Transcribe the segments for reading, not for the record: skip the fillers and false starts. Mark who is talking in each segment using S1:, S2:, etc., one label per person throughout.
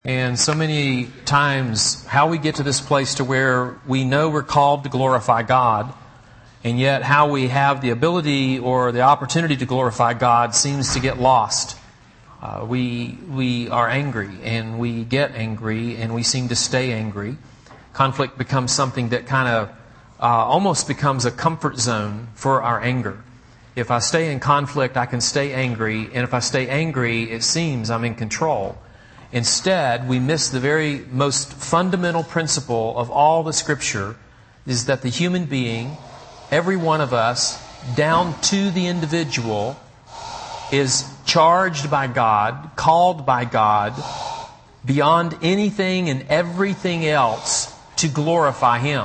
S1: And so many times, how we get to this place to where we know we're called to glorify God, and yet how we have the ability or the opportunity to glorify God seems to get lost. We are angry, and we get angry, and we seem to stay angry. Conflict becomes something that kind of almost becomes a comfort zone for our anger. If I stay in conflict, I can stay angry, and if I stay angry, it seems I'm in control. Instead, we miss the very most fundamental principle of all the Scripture, is that the human being, every one of us, down to the individual, is charged by God, called by God, beyond anything and everything else to glorify Him.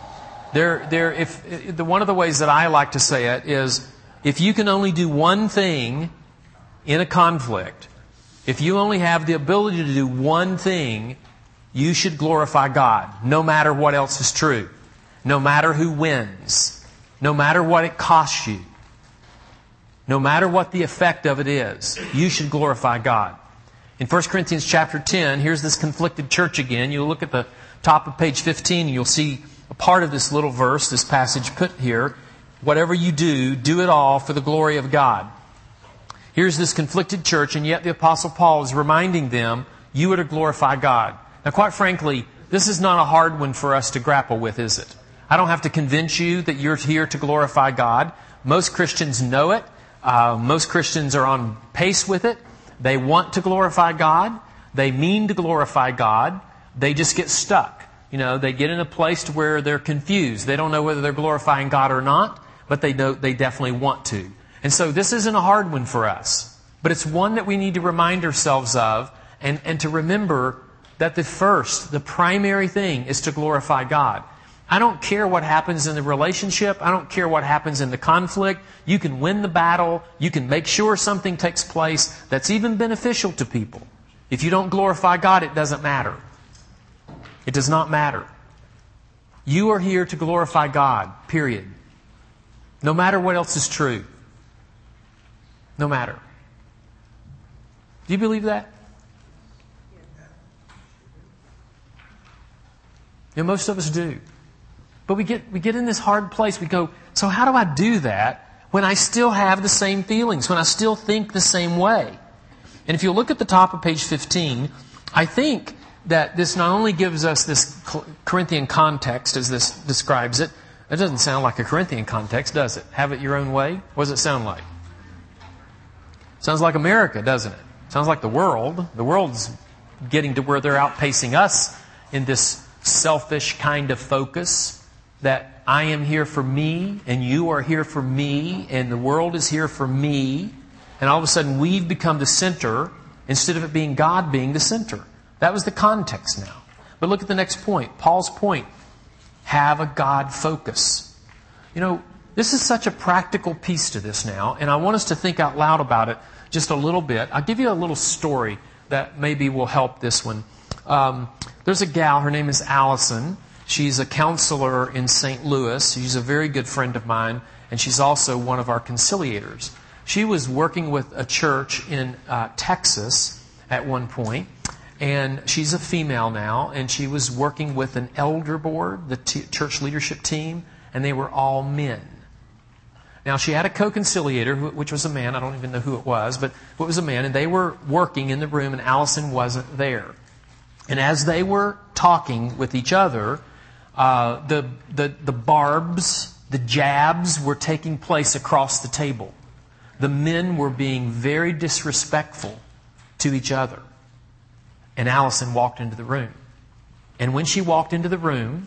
S1: One of the ways that I like to say it is, if you can only do one thing in a conflict, if you only have the ability to do one thing, you should glorify God, no matter what else is true, no matter who wins, no matter what it costs you, no matter what the effect of it is. You should glorify God. In 1 Corinthians chapter 10, here's this conflicted church again. You'll look at the top of page 15 and you'll see a part of this little verse, this passage put here. Whatever you do, do it all for the glory of God. Here's this conflicted church, and yet the Apostle Paul is reminding them, you are to glorify God. Now, quite frankly, this is not a hard one for us to grapple with, is it? I don't have to convince you that you're here to glorify God. Most Christians know it. Most Christians are on pace with it. They want to glorify God. They mean to glorify God. They just get stuck. They get in a place to where they're confused. They don't know whether they're glorifying God or not, but they definitely want to. And so this isn't a hard one for us, but it's one that we need to remind ourselves of and to remember that the primary thing is to glorify God. I don't care what happens in the relationship. I don't care what happens in the conflict. You can win the battle. You can make sure something takes place that's even beneficial to people. If you don't glorify God, it doesn't matter. It does not matter. You are here to glorify God, period. No matter what else is true. No matter. Do you believe that? Most of us do. But we get in this hard place. We go, so how do I do that when I still have the same feelings, when I still think the same way? And if you look at the top of page 15, I think that this not only gives us this Corinthian context as this describes it. It doesn't sound like a Corinthian context, does it? Have it your own way? What does it sound like? Sounds like America, doesn't it? Sounds like the world. The world's getting to where they're outpacing us in this selfish kind of focus that I am here for me and you are here for me and the world is here for me. And all of a sudden we've become the center instead of it being God being the center. That was the context now. But look at the next point. Paul's point. Have a God focus. This is such a practical piece to this now, and I want us to think out loud about it just a little bit. I'll give you a little story that maybe will help this one. There's a gal, her name is Allison. She's a counselor in St. Louis. She's a very good friend of mine, and she's also one of our conciliators. She was working with a church in Texas at one point, and she's a female now, and she was working with an elder board, the church leadership team, and they were all men. Now, she had a co-conciliator, which was a man. I don't even know who it was, but it was a man, and they were working in the room, and Allison wasn't there. And as they were talking with each other, the barbs, the jabs were taking place across the table. The men were being very disrespectful to each other. And Allison walked into the room. And when she walked into the room,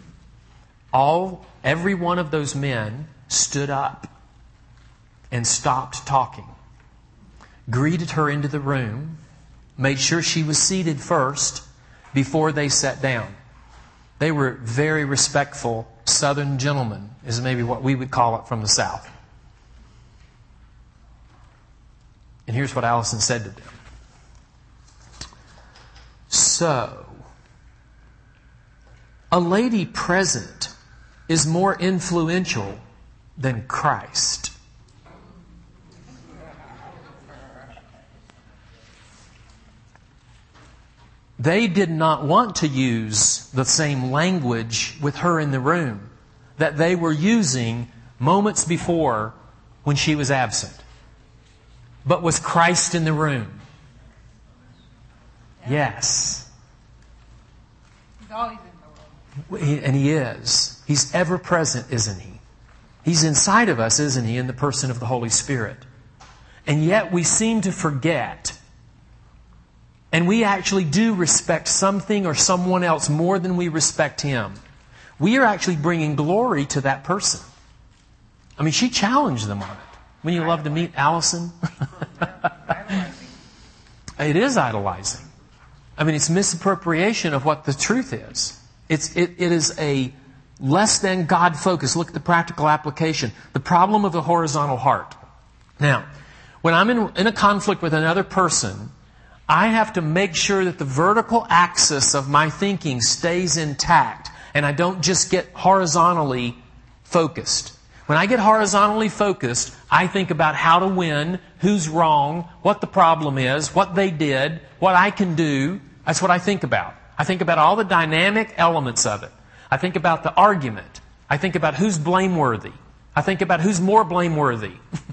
S1: every one of those men stood up and stopped talking, greeted her into the room, made sure she was seated first before they sat down. They were very respectful Southern gentlemen, is maybe what we would call it from the South. And here's what Allison said to them. So, a lady present is more influential than Christ. they did not want to use the same language with her in the room that they were using moments before when she was absent. But was Christ in the room? Yes.
S2: He's always in the room.
S1: And He is. He's ever present, isn't He? He's inside of us, isn't He, in the person of the Holy Spirit? And yet we seem to forget. And we actually do respect something or someone else more than we respect Him. We are actually bringing glory to that person. I mean, she challenged them on it. Wouldn't you love to meet Allison? It is idolizing. I mean, it's misappropriation of what the truth is. It is a less than God focus. Look at the practical application. The problem of the horizontal heart. Now, when I'm in a conflict with another person, I have to make sure that the vertical axis of my thinking stays intact and I don't just get horizontally focused. When I get horizontally focused, I think about how to win, who's wrong, what the problem is, what they did, what I can do. That's what I think about. I think about all the dynamic elements of it. I think about the argument. I think about who's blameworthy. I think about who's more blameworthy.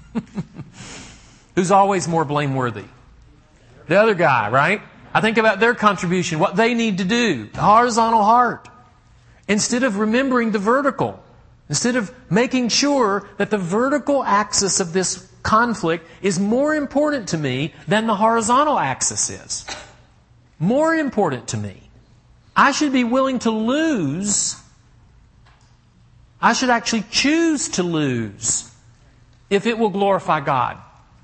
S1: Who's always more blameworthy? The other guy, right? I think about their contribution, what they need to do. The horizontal heart. Instead of remembering the vertical. Instead of making sure that the vertical axis of this conflict is more important to me than the horizontal axis is. More important to me. I should be willing to lose. I should actually choose to lose if it will glorify God.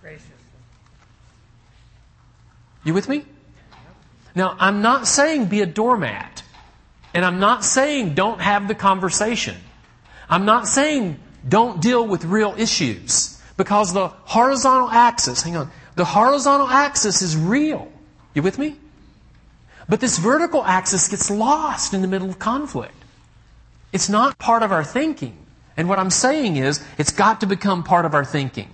S1: You with me? Now, I'm not saying be a doormat. And I'm not saying don't have the conversation. I'm not saying don't deal with real issues. Because the horizontal axis, hang on, the horizontal axis is real. You with me? But this vertical axis gets lost in the middle of conflict. It's not part of our thinking. And what I'm saying is, it's got to become part of our thinking.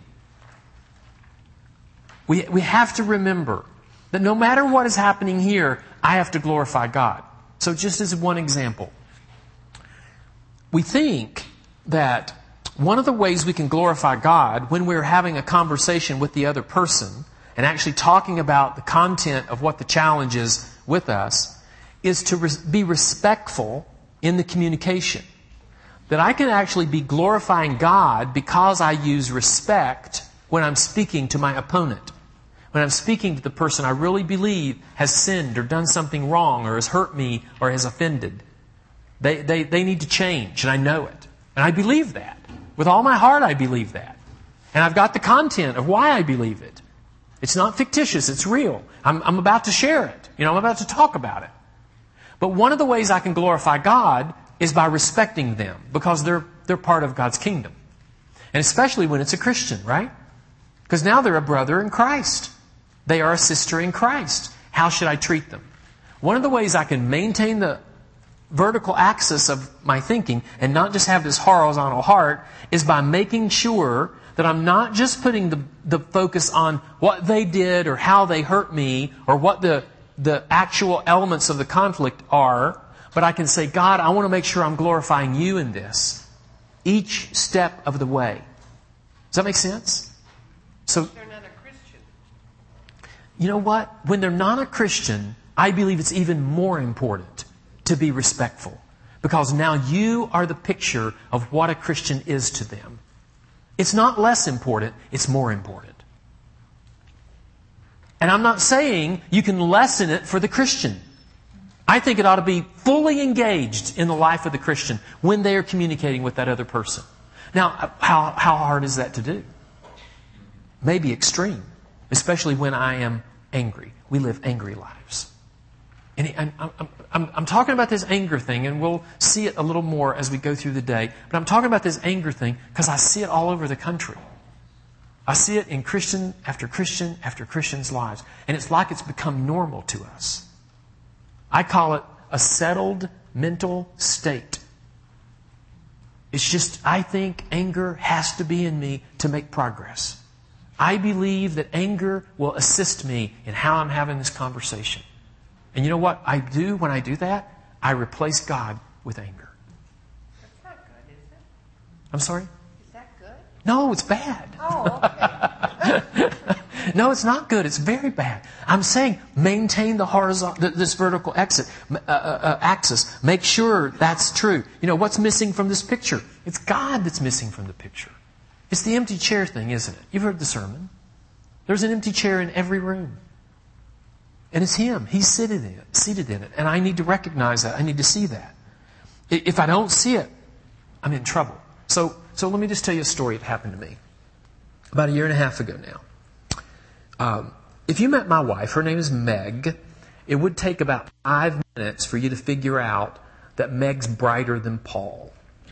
S1: We have to remember that no matter what is happening here, I have to glorify God. So just as one example, we think that one of the ways we can glorify God when we're having a conversation with the other person and actually talking about the content of what the challenge is with us is to be respectful in the communication. That I can actually be glorifying God because I use respect when I'm speaking to my opponent. When I'm speaking to the person I really believe has sinned or done something wrong or has hurt me or has offended. They need to change, and I know it. And I believe that. With all my heart, I believe that. And I've got the content of why I believe it. It's not fictitious, it's real. I'm about to share it. I'm about to talk about it. But one of the ways I can glorify God is by respecting them, because they're part of God's kingdom. And especially when it's a Christian, right? Because now they're a brother in Christ. They are a sister in Christ. How should I treat them? One of the ways I can maintain the vertical axis of my thinking and not just have this horizontal heart is by making sure that I'm not just putting the focus on what they did or how they hurt me or what the actual elements of the conflict are, but I can say, God, I want to make sure I'm glorifying you in this each step of the way. Does that make sense? So, you know what? When they're not a Christian, I believe it's even more important to be respectful. Because now you are the picture of what a Christian is to them. It's not less important, it's more important. And I'm not saying you can lessen it for the Christian. I think it ought to be fully engaged in the life of the Christian when they are communicating with that other person. Now, how hard is that to do? Maybe extreme. Especially when I am angry. We live angry lives. And I'm talking about this anger thing, and we'll see it a little more as we go through the day. But I'm talking about this anger thing because I see it all over the country. I see it in Christian after Christian after Christian's lives. And it's like it's become normal to us. I call it a settled mental state. It's just, I think anger has to be in me to make progress. I believe that anger will assist me in how I'm having this conversation. And you know what I do when I do that? I replace God with anger.
S2: That's not good, is it?
S1: I'm sorry?
S2: Is that good?
S1: No, it's bad.
S2: Oh, okay.
S1: No, it's not good. It's very bad. I'm saying maintain the horizontal, this vertical axis. Make sure that's true. You know, what's missing from this picture? It's God that's missing from the picture. It's the empty chair thing, isn't it? You've heard the sermon. There's an empty chair in every room. And it's Him. He's seated in it. And I need to recognize that. I need to see that. If I don't see it, I'm in trouble. So let me just tell you a story that happened to me about 1.5 years ago now. If you met my wife, her name is Meg, it would take about 5 minutes for you to figure out that Meg's brighter than Paul.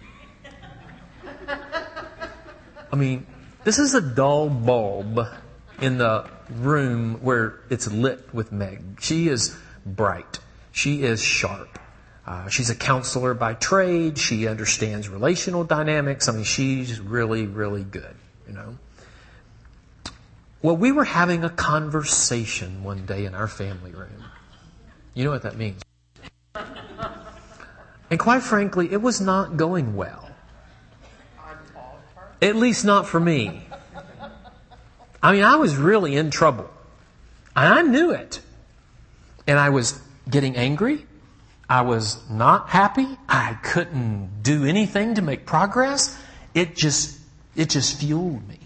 S1: I mean, this is a dull bulb in the room where it's lit with Meg. She is bright. She is sharp. She's a counselor by trade. She understands relational dynamics. I mean, she's really, really good, you know. Well, we were having a conversation one day in our family room. You know what that means. And quite frankly, it was not going well. At least not for me. I mean, I was really in trouble. And I knew it. And I was getting angry. I was not happy. I couldn't do anything to make progress. It just fueled me.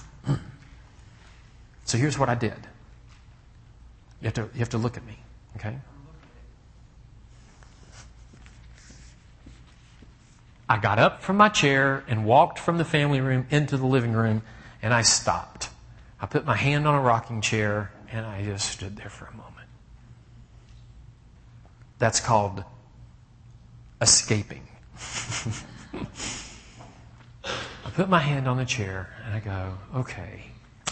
S1: So here's what I did. You have to look at me, okay? I got up from my chair and walked from the family room into the living room, and I stopped. I put my hand on a rocking chair, and I just stood there for a moment. That's called escaping. I put my hand on the chair, and I go, okay.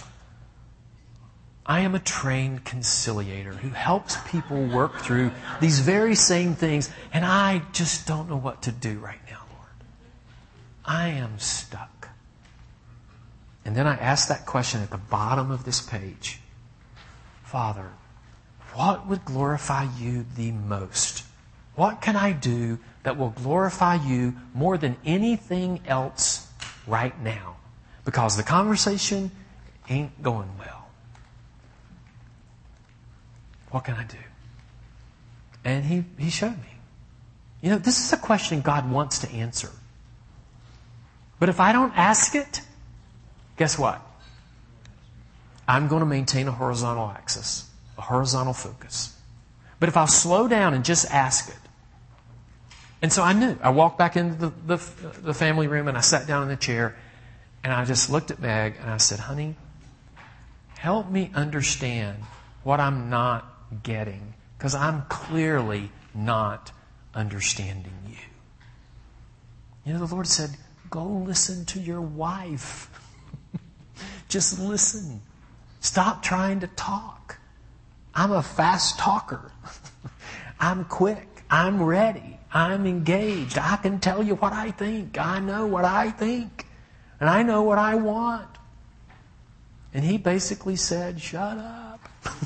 S1: I am a trained conciliator who helps people work through these very same things, and I just don't know what to do right now, Lord. I am stuck. And then I asked that question at the bottom of this page. Father, what would glorify you the most? What can I do that will glorify you more than anything else right now? Because the conversation ain't going well. What can I do? And he showed me. You know, this is a question God wants to answer. But if I don't ask it, guess what? I'm going to maintain a horizontal axis, a horizontal focus. But if I'll slow down and just ask it. And so I knew. I walked back into the family room and I sat down in the chair and I just looked at Meg and I said, honey, help me understand what I'm not getting, because I'm clearly not understanding you. You know, the Lord said, go listen to your wife. Just listen. Stop trying to talk. I'm a fast talker. I'm quick. I'm ready. I'm engaged. I can tell you what I think. I know what I think. And I know what I want. And he basically said, shut up.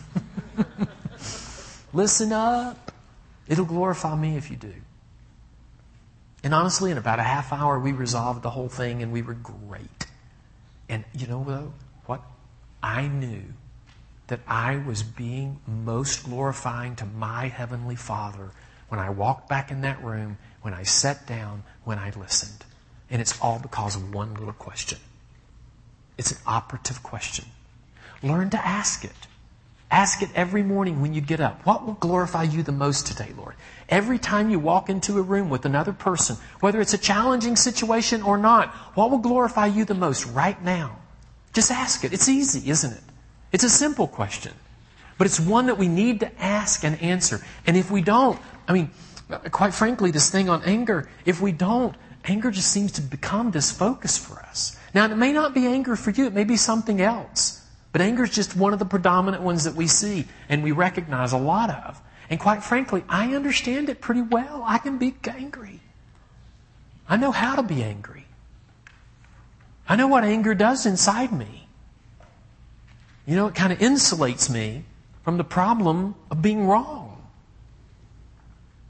S1: Listen up. It'll glorify me if you do. And honestly, in about a half hour, we resolved the whole thing and we were great. And you know though, what? I knew that I was being most glorifying to my Heavenly Father when I walked back in that room, when I sat down, when I listened. And it's all because of one little question. It's an operative question. Learn to ask it. Ask it every morning when you get up. What will glorify you the most today, Lord? Every time you walk into a room with another person, whether it's a challenging situation or not, what will glorify you the most right now? Just ask it. It's easy, isn't it? It's a simple question. But it's one that we need to ask and answer. And if we don't, I mean, quite frankly, this thing on anger, if we don't, anger just seems to become this focus for us. Now, it may not be anger for you. It may be something else. But anger is just one of the predominant ones that we see and we recognize a lot of. And quite frankly, I understand it pretty well. I can be angry. I know how to be angry. I know what anger does inside me. You know, it kind of insulates me from the problem of being wrong.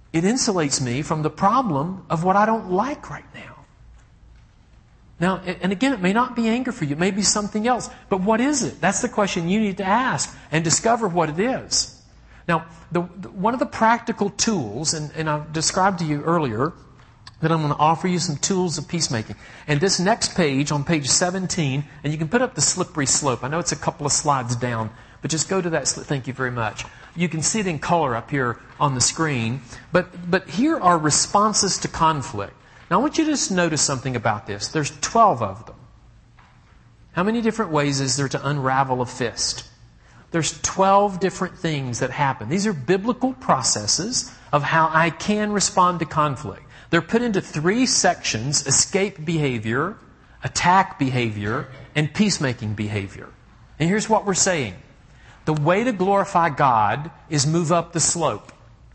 S1: it insulates me from the problem of what I don't like right now. Now, and again, it may not be anger for you. It may be something else. But what is it? That's the question you need to ask and discover what it is. Now, one of the practical tools, and I've described to you earlier that I'm going to offer you some tools of peacemaking. And this next page, on page 17, and you can put up the slippery slope. I know it's a couple of slides down, but just go to that. Thank you very much. You can see it in color up here on the screen. But here are responses to conflict. Now, I want you to just notice something about this. There's 12 of them. How many different ways is there to unravel a fist? There's 12 different things that happen. These are biblical processes of how I can respond to conflict. They're put into 3 sections: escape behavior, attack behavior, and peacemaking behavior. And here's what we're saying. The way to glorify God is move up the slope.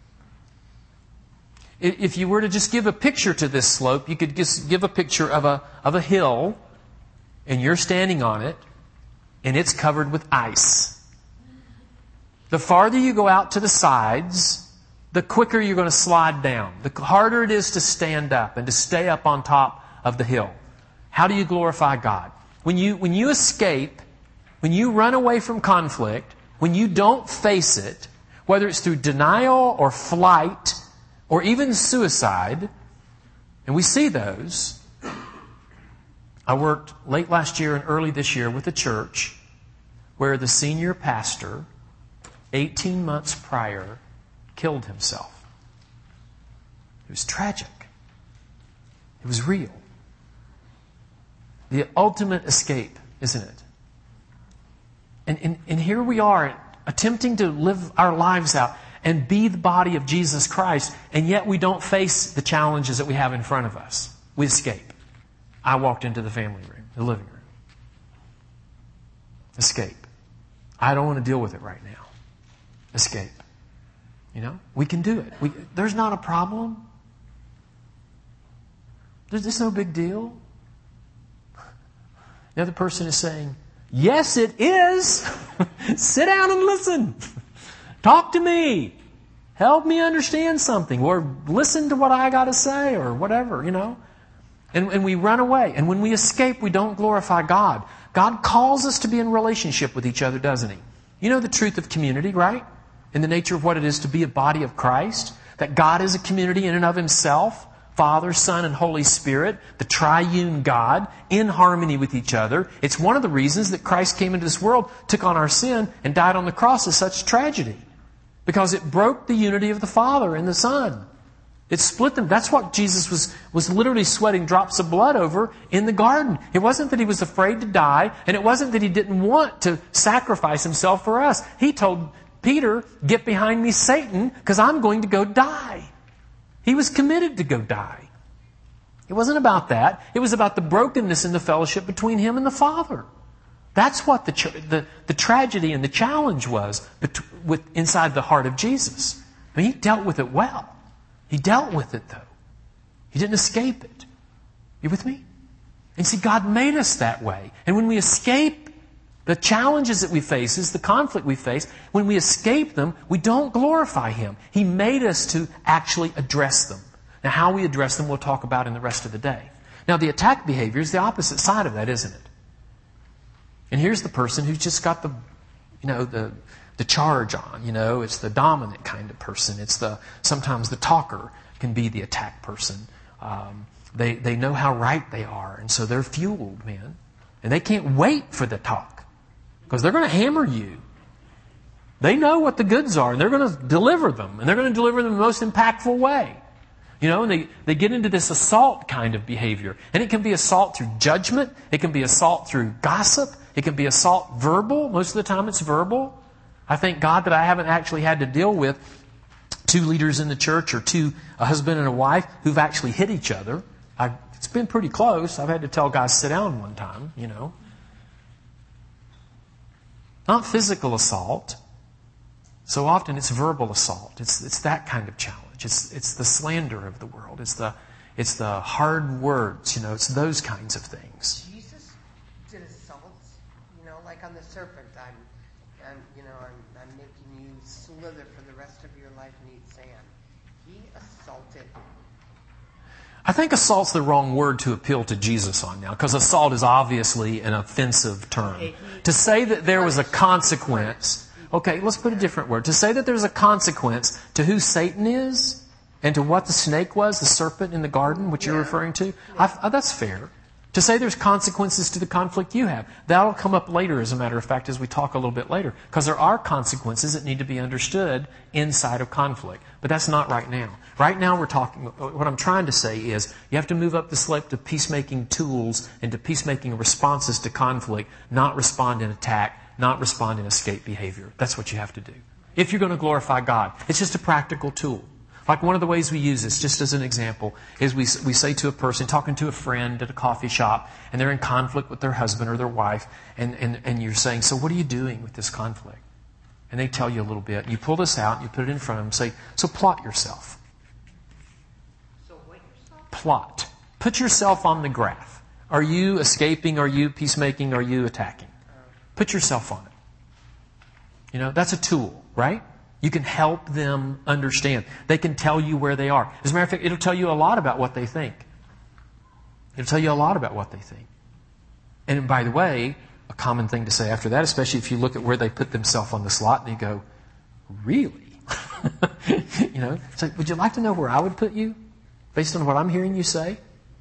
S1: If you were to just give a picture to this slope, you could just give a picture of a hill, and you're standing on it, and it's covered with ice. The farther you go out to the sides, the quicker you're going to slide down. The harder it is to stand up and to stay up on top of the hill. How do you glorify God? When you escape, when you run away from conflict, when you don't face it, whether it's through denial or flight or even suicide, and we see those. I worked late last year and early this year with a church where the senior pastor, 18 months prior, killed himself. It was tragic. It was real. The ultimate escape, isn't it? And here we are attempting to live our lives out and be the body of Jesus Christ, and yet we don't face the challenges that we have in front of us. We escape. I walked into the family room, the living room. Escape. I don't want to deal with it right now. Escape. You know, we can do it. There's not a problem. There's no big deal. The other person is saying, yes, it is. Sit down and listen. Talk to me. Help me understand something. Or listen to what I got to say or whatever, you know. And we run away. And when we escape, we don't glorify God. God calls us to be in relationship with each other, doesn't He? You know the truth of community, right? In the nature of what it is to be a body of Christ. That God is a community in and of Himself. Father, Son, and Holy Spirit, the triune God, in harmony with each other. It's one of the reasons that Christ came into this world, took on our sin, and died on the cross as such tragedy. Because it broke the unity of the Father and the Son. It split them. That's what Jesus was literally sweating drops of blood over in the garden. It wasn't that He was afraid to die, and it wasn't that He didn't want to sacrifice Himself for us. He told Peter, get behind me, Satan, because I'm going to go die. He was committed to go die. It wasn't about that. It was about the brokenness in the fellowship between Him and the Father. That's what the tragedy and the challenge was inside the heart of Jesus. I mean, He dealt with it well. He dealt with it, though. He didn't escape it. You with me? And see, God made us that way. And when we escape the challenges that we face, the conflict we face, when we escape them, we don't glorify Him. He made us to actually address them. Now, how we address them, we'll talk about in the rest of the day. Now, the attack behavior is the opposite side of that, isn't it? And here's the person who's just got the charge on. You know, it's the dominant kind of person. It's sometimes the talker can be the attack person. They know how right they are, and so they're fueled, man. And they can't wait for the talk because they're going to hammer you. They know what the goods are, and they're going to deliver them, and they're going to deliver them in the most impactful way. You know, and they get into this assault kind of behavior. And it can be assault through judgment. It can be assault through gossip. It can be assault verbal. Most of the time it's verbal. I thank God that I haven't actually had to deal with 2 leaders in the church or a husband and a wife who've actually hit each other. It's been pretty close. I've had to tell guys sit down one time, you know. Not physical assault. So often it's verbal assault. It's that kind of challenge. It's the slander of the world. It's the hard words. You know, it's those kinds of things.
S2: Jesus did assaults, you know, like on the serpent. I'm making you slither for the rest of your life and eat sand. He assaulted.
S1: I think assault's the wrong word to appeal to Jesus on now, because assault is obviously an offensive term. To say that there was a consequence, okay, let's put a different word. To say that there's a consequence to who Satan is and to what the snake was, the serpent in the garden, which you're referring to, that's fair. To say there's consequences to the conflict you have. That'll come up later, as a matter of fact, as we talk a little bit later. Because there are consequences that need to be understood inside of conflict. But that's not right now. Right now we're talking, what I'm trying to say is, you have to move up the slope to peacemaking tools and to peacemaking responses to conflict, not respond in attack, not respond in escape behavior. That's what you have to do. If you're going to glorify God. It's just a practical tool. Like one of the ways we use this, just as an example, is we say to a person, talking to a friend at a coffee shop, and they're in conflict with their husband or their wife, and you're saying, so what are you doing with this conflict? And they tell you a little bit. You pull this out, you put it in front of them, say, so plot yourself.
S2: So what yourself?
S1: Plot. Put yourself on the graph. Are you escaping? Are you peacemaking? Are you attacking? Put yourself on it. That's a tool, right? You can help them understand. They can tell you where they are. As a matter of fact, it'll tell you a lot about what they think. It'll tell you a lot about what they think. And by the way, a common thing to say after that, especially if you look at where they put themselves on the slot and you go, really? It's like, would you like to know where I would put you based on what I'm hearing you say?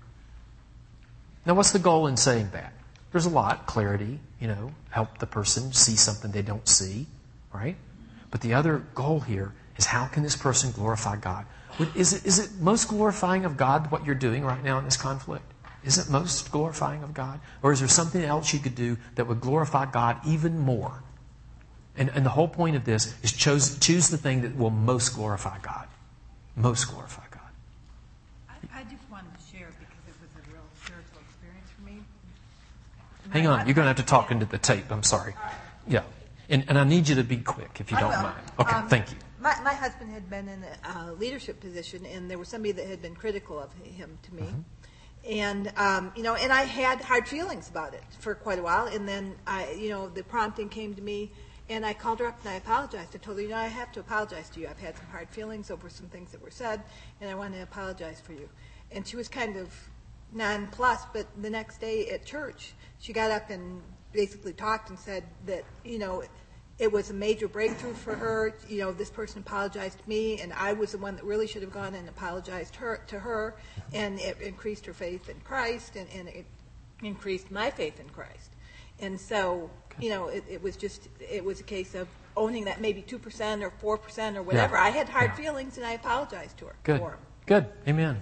S1: Now, what's the goal in saying that? There's a lot. Clarity, help the person see something they don't see, right? But the other goal here is, how can this person glorify God? Is it most glorifying of God what you're doing right now in this conflict? Is it most glorifying of God? Or is there something else you could do that would glorify God even more? And the whole point of this is choose the thing that will most glorify God. Most glorify God.
S3: I just wanted to share because it was a real spiritual experience for me.
S1: Hang on, you're going to have to talk into the tape. I'm sorry. Yeah. And I need you to be quick, if you don't mind. Okay, thank you.
S3: My husband had been in a leadership position, and there was somebody that had been critical of him to me. And, and I had hard feelings about it for quite a while. And then, the prompting came to me, and I called her up and I apologized. I told her, I have to apologize to you. I've had some hard feelings over some things that were said, and I want to apologize for you. And she was kind of nonplussed, but the next day at church, she got up and basically talked and said that, it was a major breakthrough for her. This person apologized to me, and I was the one that really should have gone and apologized to her, and it increased her faith in Christ, and it increased my faith in Christ. And so, it was a case of owning that maybe 2% or 4% or whatever.
S1: Yeah.
S3: I had hard feelings, and I apologized to her for them.
S1: Good. Amen.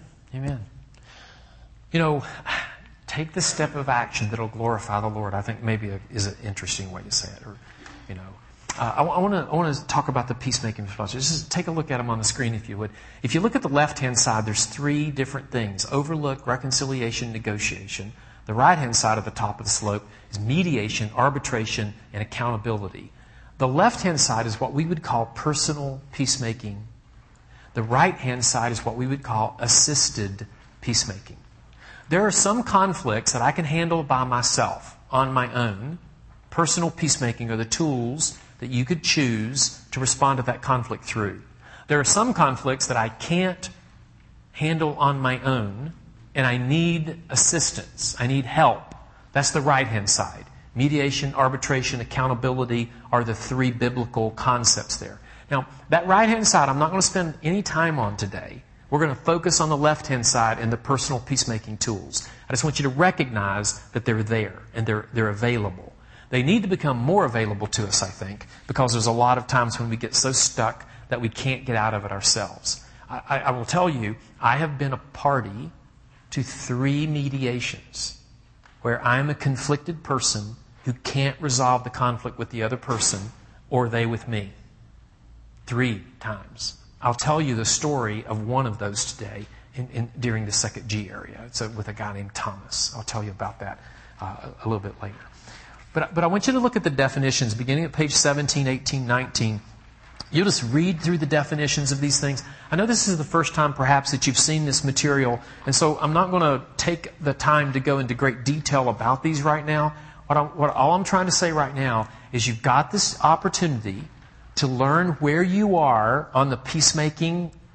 S1: Take the step of action that'll glorify the Lord. I think maybe is an interesting way to say it. Or, I want to talk about the peacemaking response. Just take a look at them on the screen, if you would. If you look at the left-hand side, there's 3 different things: overlook, reconciliation, negotiation. The right-hand side of the top of the slope is mediation, arbitration, and accountability. The left-hand side is what we would call personal peacemaking. The right-hand side is what we would call assisted peacemaking. There are some conflicts that I can handle by myself, on my own. Personal peacemaking are the tools that you could choose to respond to that conflict through. There are some conflicts that I can't handle on my own, and I need assistance. I need help. That's the right-hand side. Mediation, arbitration, accountability are the 3 biblical concepts there. Now, that right-hand side I'm not going to spend any time on today. We're going to focus on the left-hand side and the personal peacemaking tools. I just want you to recognize that they're there and they're available. They need to become more available to us, I think, because there's a lot of times when we get so stuck that we can't get out of it ourselves. I will tell you, I have been a party to 3 mediations where I'm a conflicted person who can't resolve the conflict with the other person or they with me. 3 times. I'll tell you the story of one of those today during the 2nd G area. It's with a guy named Thomas. I'll tell you about that a little bit later. But I want you to look at the definitions beginning at page 17, 18, 19. You'll just read through the definitions of these things. I know this is the first time perhaps that you've seen this material, and so I'm not going to take the time to go into great detail about these right now. All I'm trying to say right now is you've got this opportunity to learn where you are on the peacemaking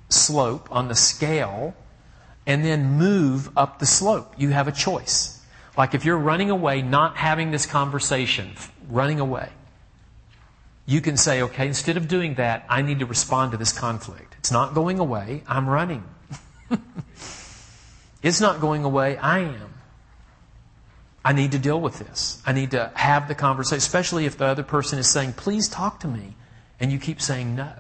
S1: slope on the scale and then move up the slope. You have a choice. Like if you're running away, not having this conversation, running away, you can say, okay, instead of doing that, I need to respond to this conflict. It's not going away. I'm running. It's not going away. I am. I need to deal with this. I need to have the conversation, especially if the other person is saying, please talk to me, and you keep saying no.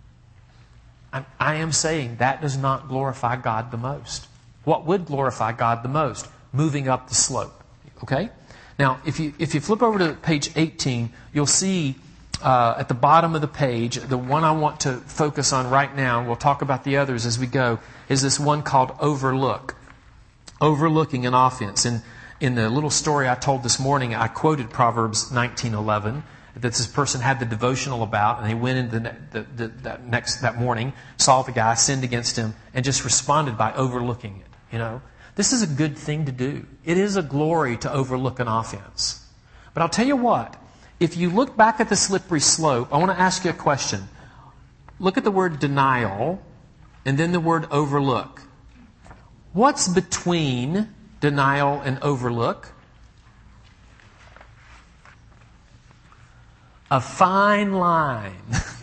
S1: I am saying that does not glorify God the most. What would glorify God the most? Moving up the slope. Okay? Now, if you flip over to page 18, you'll see at the bottom of the page, the one I want to focus on right now, and we'll talk about the others as we go, is this one called overlook. Overlooking an offense. And in the little story I told this morning, I quoted Proverbs 19:11 that this person had the devotional about, and he went in that morning, saw the guy, sinned against him, and just responded by overlooking it. You know, this is a good thing to do. It is a glory to overlook an offense. But I'll tell you what, if you look back at the slippery slope, I want to ask you a question. Look at the word denial and then the word overlook. What's between denial and overlook? A fine line.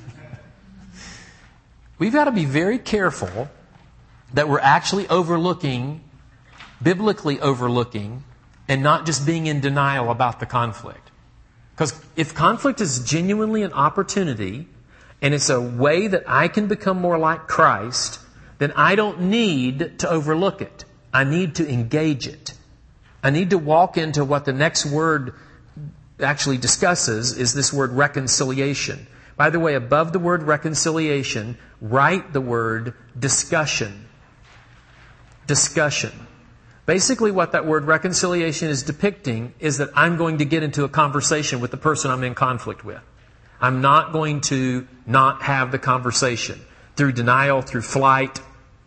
S1: We've got to be very careful that we're actually overlooking, biblically overlooking, and not just being in denial about the conflict. Because if conflict is genuinely an opportunity, and it's a way that I can become more like Christ, then I don't need to overlook it. I need to engage it. I need to walk into what the next word actually discusses, is this word reconciliation. By the way, above the word reconciliation, write the word discussion. Discussion. Basically what that word reconciliation is depicting is that I'm going to get into a conversation with the person I'm in conflict with. I'm not going to not have the conversation through denial, through flight.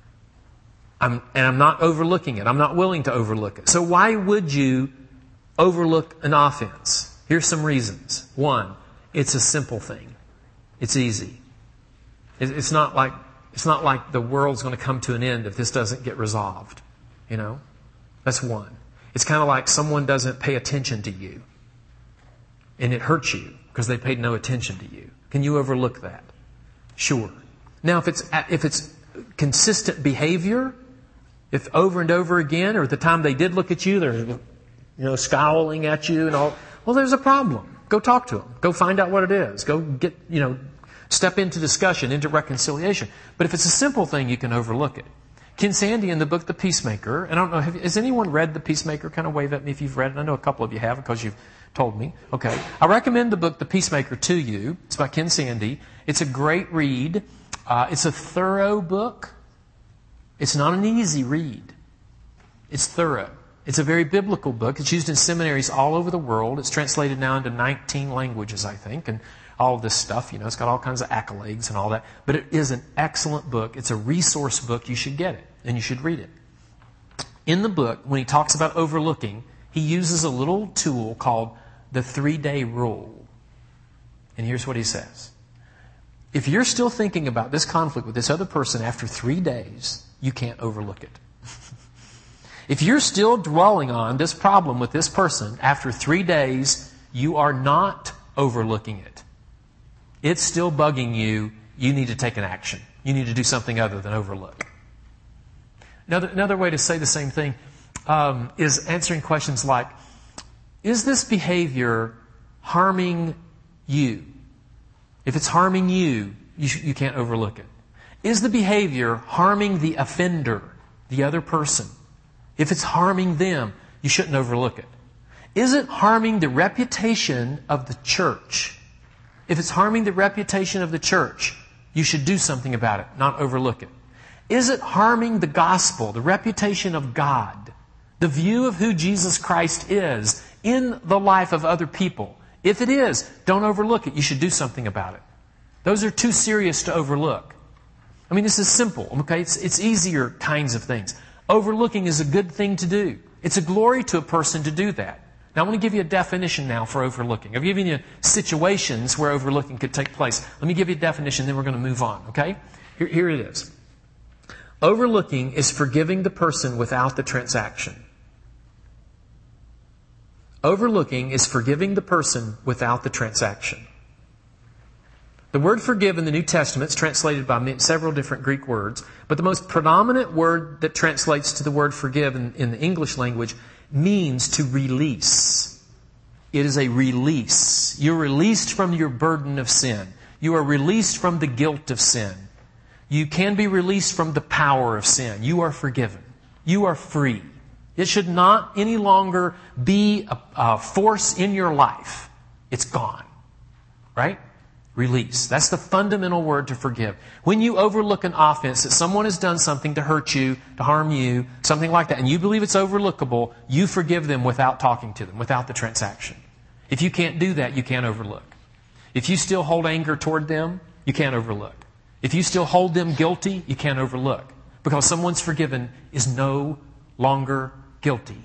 S1: I'm not overlooking it. I'm not willing to overlook it. So why would you overlook an offense? Here's some reasons. One, it's a simple thing. It's easy. It's not like the world's going to come to an end if this doesn't get resolved. You know? That's one. It's kind of like someone doesn't pay attention to you. And it hurts you because they paid no attention to you. Can you overlook that? Sure. Now, if it's consistent behavior, if over and over again, or at the time they did look at you, they're scowling at you and all, well, there's a problem. Go talk to them. Go find out what it is. Go get, step into discussion, into reconciliation. But if it's a simple thing, you can overlook it. Ken Sande in the book The Peacemaker, and I don't know, has anyone read The Peacemaker? Kind of wave at me if you've read it. I know a couple of you have because you've told me. Okay. I recommend the book The Peacemaker to you. It's by Ken Sande. It's a great read. It's a thorough book. It's not an easy read. It's thorough. It's a very biblical book. It's used in seminaries all over the world. It's translated now into 19 languages, I think, and all of this stuff. It's got all kinds of accolades and all that. But it is an excellent book. It's a resource book. You should get it, and you should read it. In the book, when he talks about overlooking, he uses a little tool called the 3-day rule. And here's what he says. If you're still thinking about this conflict with this other person after 3 days, you can't overlook it. If you're still dwelling on this problem with this person after 3 days, you are not overlooking it. It's still bugging you. You need to take an action. You need to do something other than overlook. Another way to say the same thing is answering questions like, is this behavior harming you? If it's harming you, you can't overlook it. Is the behavior harming the offender, the other person? If it's harming them, you shouldn't overlook it. Is it harming the reputation of the church? If it's harming the reputation of the church, you should do something about it, not overlook it. Is it harming the gospel, the reputation of God, the view of who Jesus Christ is in the life of other people? If it is, don't overlook it. You should do something about it. Those are too serious to overlook. I mean, this is simple, okay? It's easier kinds of things. Overlooking is a good thing to do. It's a glory to a person to do that. Now, I want to give you a definition now for overlooking. I've given you situations where overlooking could take place. Let me give you a definition, then we're going to move on, okay? Here it is. Overlooking is forgiving the person without the transaction. Overlooking is forgiving the person without the transaction. The word forgive in the New Testament is translated by several different Greek words, but the most predominant word that translates to the word forgive in the English language means to release. It is a release. You're released from your burden of sin. You are released from the guilt of sin. You can be released from the power of sin. You are forgiven. You are free. It should not any longer be a force in your life. It's gone. Right? Release. That's the fundamental word to forgive. When you overlook an offense that someone has done something to hurt you, to harm you, something like that, and you believe it's overlookable, you forgive them without talking to them, without the transaction. If you can't do that, you can't overlook. If you still hold anger toward them, you can't overlook. If you still hold them guilty, you can't overlook. Because someone's forgiven is no longer guilty.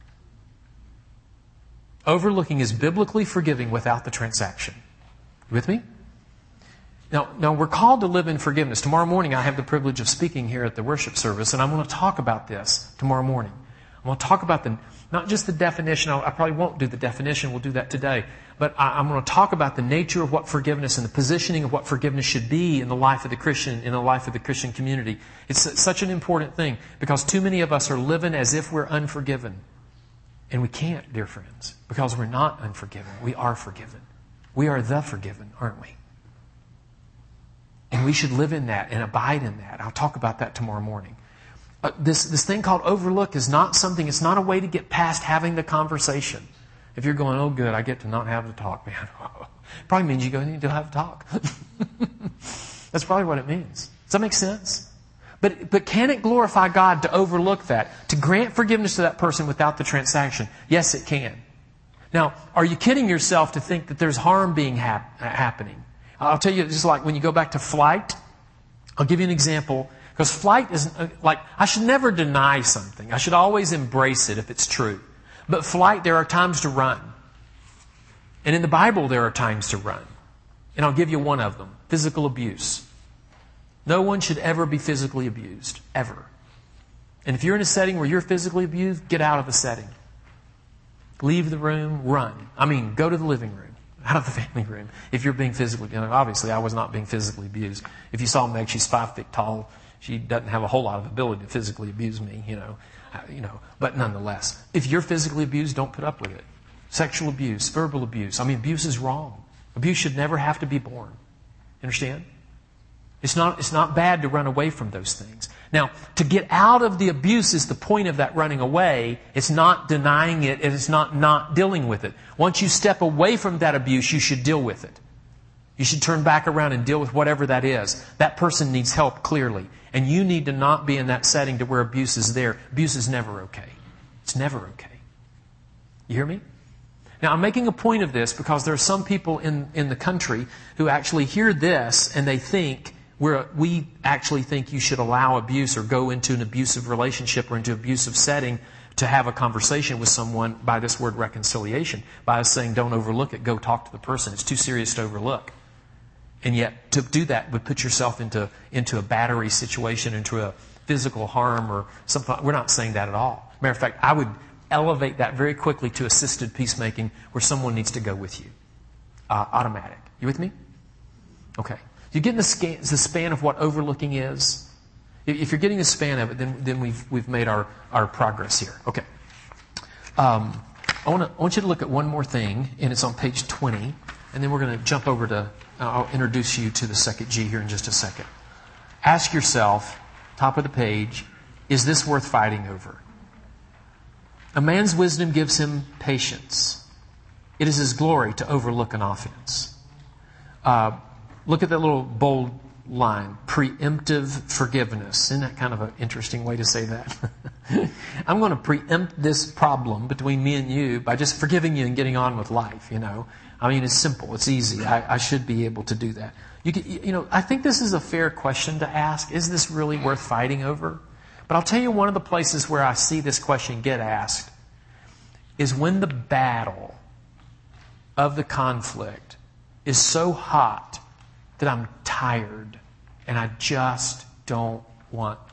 S1: Overlooking is biblically forgiving without the transaction. You with me? Now, we're called to live in forgiveness. Tomorrow morning, I have the privilege of speaking here at the worship service, and I'm going to talk about this tomorrow morning. I'm going to talk about not just the definition. I probably won't do the definition. We'll do that today. But I'm going to talk about the nature of what forgiveness and the positioning of what forgiveness should be in the life of the Christian, in the life of the Christian community. It's such an important thing because too many of us are living as if we're unforgiven. And we can't, dear friends, because we're not unforgiven. We are forgiven. We are the forgiven, aren't we? And we should live in that and abide in that. I'll talk about that tomorrow morning. This thing called overlook is not something, it's not a way to get past having the conversation. If you're going, oh good, I get to not have to talk, man. Probably means you need to have a talk. That's probably what it means. Does that make sense? But can it glorify God to overlook that? To grant forgiveness to that person without the transaction? Yes, it can. Now, are you kidding yourself to think that there's harm being happening? I'll tell you, just like when you go back to flight, I'll give you an example. Because flight is like, I should never deny something. I should always embrace it if it's true. But flight, there are times to run. And in the Bible, there are times to run. And I'll give you one of them. Physical abuse. No one should ever be physically abused. Ever. And if you're in a setting where you're physically abused, get out of the setting. Leave the room, run. Go to the living room. Out of the family room. If you're being physically, obviously I was not being physically abused. If you saw Meg, she's 5 feet tall. She doesn't have a whole lot of ability to physically abuse me, But nonetheless, if you're physically abused, don't put up with it. Sexual abuse, verbal abuse. Abuse is wrong. Abuse should never have to be borne. Understand? It's not bad to run away from those things. Now, to get out of the abuse is the point of that running away. It's not denying it, and it's not dealing with it. Once you step away from that abuse, you should deal with it. You should turn back around and deal with whatever that is. That person needs help clearly. And you need to not be in that setting to where abuse is there. Abuse is never okay. It's never okay. You hear me? Now, I'm making a point of this because there are some people in the country who actually hear this and they think we actually think you should allow abuse or go into an abusive relationship or into an abusive setting to have a conversation with someone by this word reconciliation, by us saying don't overlook it, go talk to the person. It's too serious to overlook. And yet, to do that would put yourself into a battery situation, into a physical harm or something. We're not saying that at all. Matter of fact, I would elevate that very quickly to assisted peacemaking where someone needs to go with you. Automatic. You with me? Okay. You getting the span of what overlooking is? If you're getting the span of it, then we've made our progress here. Okay. I want you to look at one more thing, and it's on page 20, and then we're going to jump over to. I'll introduce you to the second G here in just a second. Ask yourself, top of the page, is this worth fighting over? A man's wisdom gives him patience. It is his glory to overlook an offense. Look at that little bold line, preemptive forgiveness. Isn't that kind of an interesting way to say that? I'm going to preempt this problem between me and you by just forgiving you and getting on with life, it's simple. It's easy. I should be able to do that. I think this is a fair question to ask. Is this really worth fighting over? But I'll tell you one of the places where I see this question get asked is when the battle of the conflict is so hot that I'm tired and I just don't want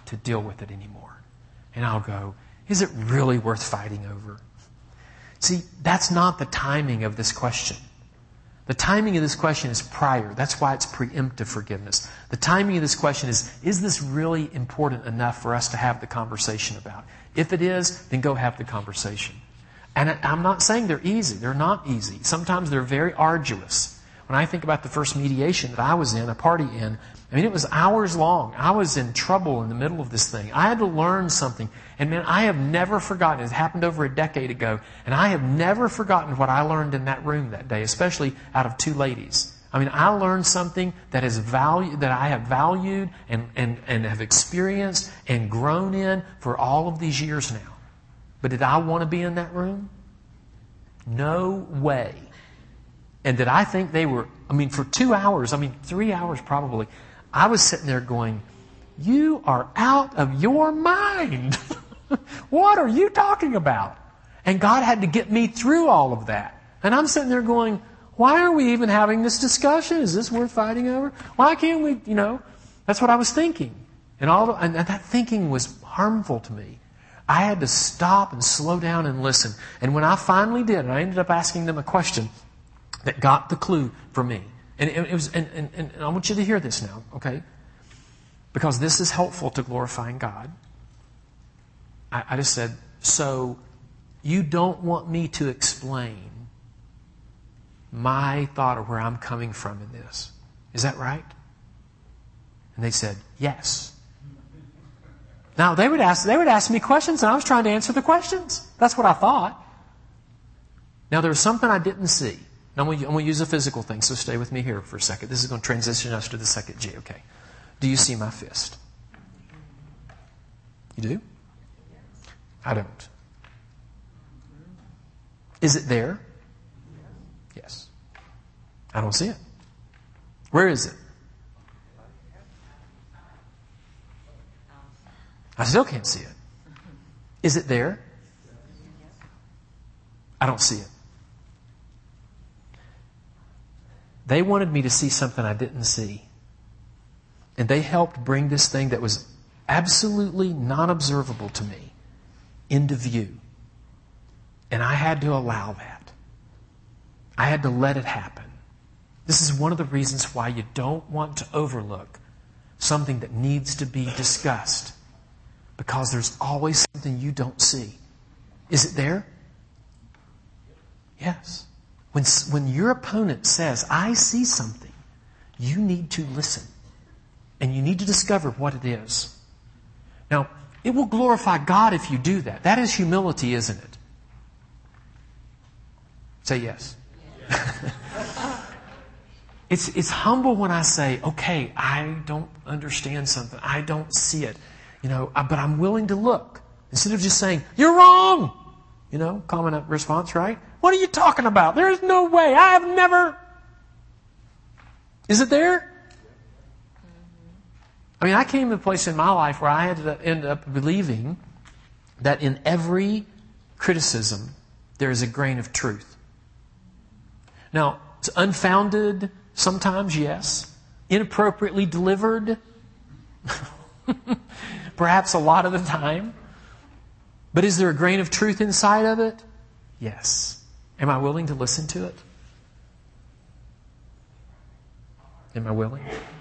S1: to deal with it anymore. And I'll go, is it really worth fighting over? See, that's not the timing of this question. The timing of this question is prior. That's why it's preemptive forgiveness. The timing of this question is this really important enough for us to have the conversation about? If it is, then go have the conversation. And I'm not saying they're easy. They're not easy. Sometimes they're very arduous. When I think about the first mediation that I was in, a party in, I mean, it was hours long. I was in trouble in the middle of this thing. I had to learn something. And man, I have never forgotten. It happened over a decade ago. And I have never forgotten what I learned in that room that day, especially out of two ladies. I mean, I learned something that I have valued and have experienced and grown in for all of these years now. But did I want to be in that room? No way. And did I think they were, for 2 hours, 3 hours probably, I was sitting there going, you are out of your mind. What are you talking about? And God had to get me through all of that. And I'm sitting there going, why are we even having this discussion? Is this worth fighting over? Why can't we, that's what I was thinking. And that thinking was harmful to me. I had to stop and slow down and listen. And when I finally did, and I ended up asking them a question that got the clue for me. And it was, and I want you to hear this now, okay? Because this is helpful to glorifying God. I just said, so you don't want me to explain my thought or where I'm coming from in this. Is that right? And they said, yes. Now, they would ask me questions, and I was trying to answer the questions. That's what I thought. Now, there was something I didn't see. Now, I'm going to use a physical thing, so stay with me here for a second. This is going to transition us to the second G, okay? Do you see my fist? You do? I don't. Is it there? Yes. I don't see it. Where is it? I still can't see it. Is it there? I don't see it. They wanted me to see something I didn't see. And they helped bring this thing that was absolutely non-observable to me into view. And I had to allow that. I had to let it happen. This is one of the reasons why you don't want to overlook something that needs to be discussed. Because there's always something you don't see. Is it there? Yes. When your opponent says, I see something, you need to listen. And you need to discover what it is. Now, it will glorify God if you do that. That is humility, isn't it? Say yes. It's humble when I say, okay, I don't understand something. I don't see it. But I'm willing to look. Instead of just saying, you're wrong. Common response, right? What are you talking about? There is no way. I have never. Is it there? I came to a place in my life where I had to end up believing that in every criticism, there is a grain of truth. Now, it's unfounded sometimes, yes. Inappropriately delivered, perhaps a lot of the time. But is there a grain of truth inside of it? Yes. Am I willing to listen to it? Am I willing?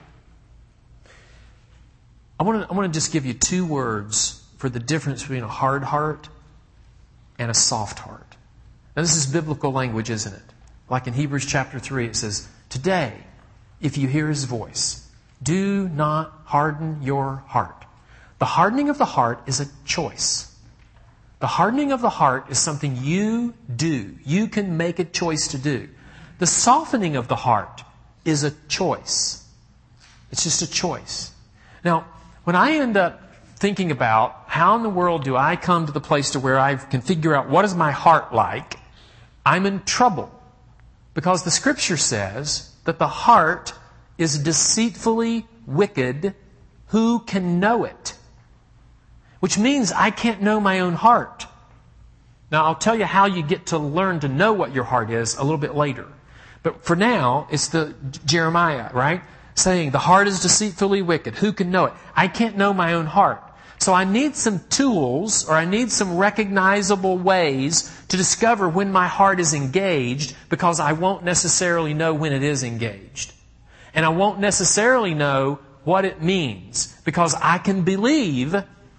S1: I want to just give you 2 words for the difference between a hard heart and a soft heart. Now, this is biblical language, isn't it? Like in Hebrews chapter 3, it says, today, if you hear His voice, do not harden your heart. The hardening of the heart is a choice. The hardening of the heart is something you do. You can make a choice to do. The softening of the heart is a choice. It's just a choice. Now, when I end up thinking about how in the world do I come to the place to where I can figure out what is my heart like, I'm in trouble. Because the Scripture says that the heart is deceitfully wicked. Who can know it? Which means I can't know my own heart. Now, I'll tell you how you get to learn to know what your heart is a little bit later. But for now, it's the Jeremiah, right? Saying, the heart is deceitfully wicked. Who can know it? I can't know my own heart. So I need some tools, or I need some recognizable ways to discover when my heart is engaged, because I won't necessarily know when it is engaged. And I won't necessarily know what it means, because I can believe.